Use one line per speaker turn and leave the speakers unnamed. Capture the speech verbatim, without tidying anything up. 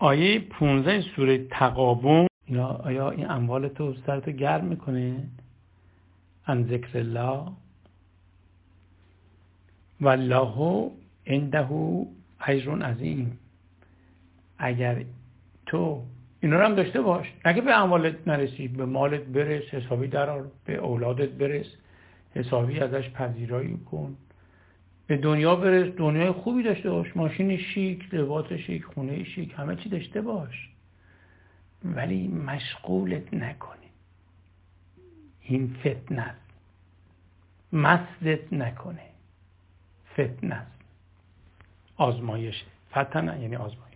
آیه پانزده سوره تغابن، اینا آیا این اموال تو سرتو گرم میکنه عن ذکر الله؟ والله عنده اجر عظیم. اگر تو اینا رو هم داشته باش، اگه به اموالت نرسی، به مالت برس، حسابی درار، به اولادت برس، حسابی ازش پذیرایی کن، به دنیا برس، دنیای خوبی داشته باش، ماشین شیک، لباس شیک، خونه شیک، همه چی داشته باش، ولی مشغولت نکنی. این فتنه است، مستت نکنه. فتنه است، آزمایشه. فتنه یعنی آزمایش.